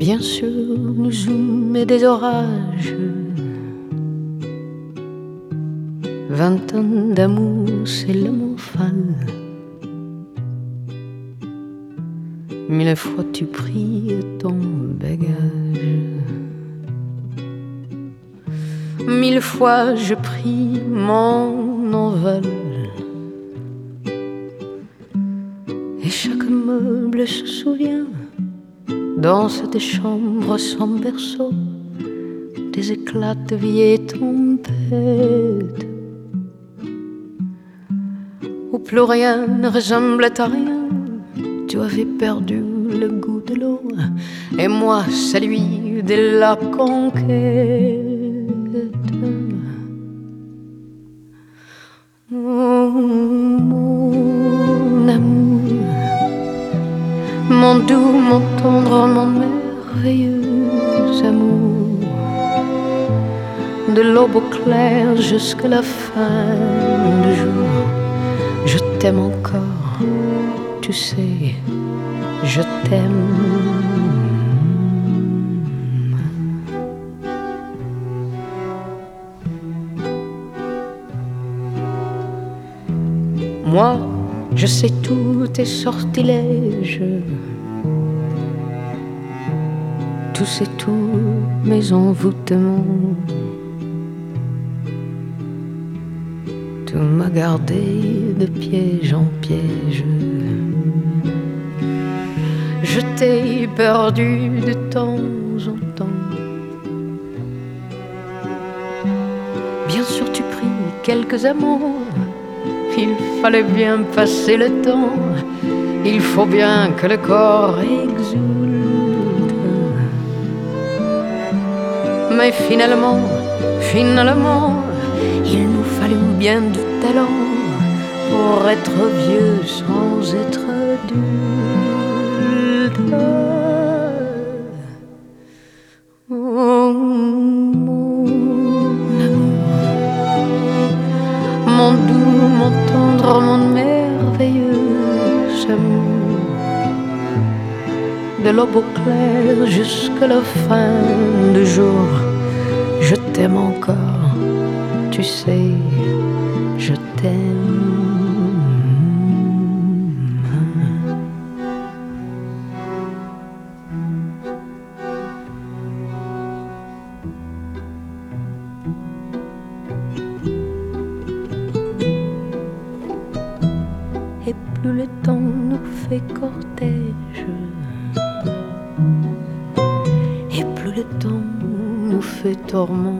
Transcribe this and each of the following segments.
Bien sûr, nous eûmes des orages, 20 ans d'amour, c'est l'amour fan. 1000 fois tu pris ton bagage, 1000 fois je pris mon envol. Et chaque meuble se souvient, dans cette chambre sans berceau, des éclats de vieilles tempêtes, où plus rien ne ressemblait à rien. Tu avais perdu le goût de l'eau, et moi celui de la conquête. Oh, mon amour, mon doux, mon tendre, mon merveilleux amour, de l'aube au clair jusqu'à la fin du jour, je t'aime encore, tu sais, je t'aime. Moi, je sais tous tes sortilèges, tu sais tous mes envoûtements. Tu m'as gardé de piège en piège, je t'ai perdu de temps en temps. Bien sûr tu pris quelques amants, il fallait bien passer le temps, il faut bien que le corps exulte. Mais finalement, il nous fallut bien du talent pour être vieux sans être adulte. Oh, mon amour, mon doux, mon tendre, mon merveilleux amour, de l'aube au clair jusqu'à la fin du jour, je t'aime encore, tu sais, je t'aime. Et plus le temps nous fait cortège, et plus le temps nous fait tourment.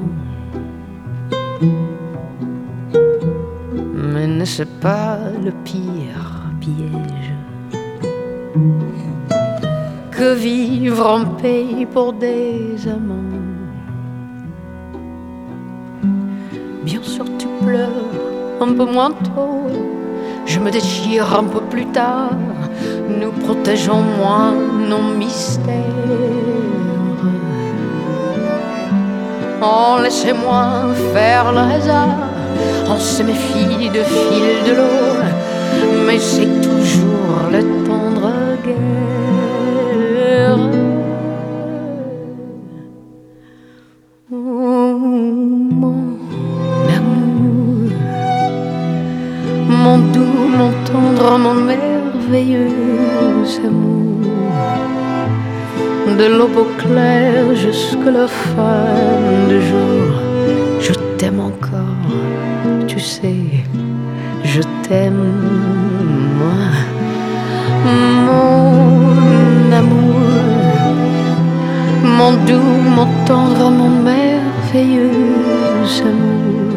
Mais n'est-ce pas le pire piège que vivre en paix pour des amants? Bien sûr tu pleures un peu moins tôt, je me déchire un peu plus tard, nous protégeons moins nos mystères. Oh, laissez-moi faire le hasard, on se méfie de fil de l'eau, mais c'est toujours le tendre guerre. Oh, mon amour, mon doux, mon tendre, mon merveilleux amour, de l'aube au clair jusqu'à la fin du jour, je t'aime encore, tu sais, je t'aime, moi, mon amour, mon doux, mon tendre, mon merveilleux amour,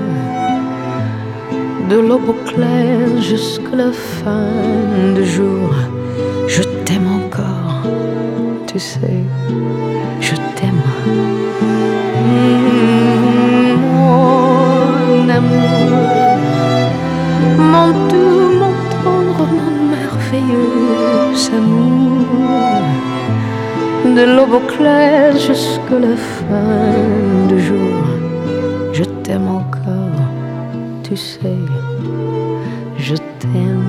de l'aube au clair jusqu'à la fin du jour, je t'aime encore, tu sais, je t'aime. Mon amour, mon doux, mon tendre, mon merveilleux amour, de l'aube au clair jusqu'à la fin du jour, je t'aime encore, tu sais, je t'aime.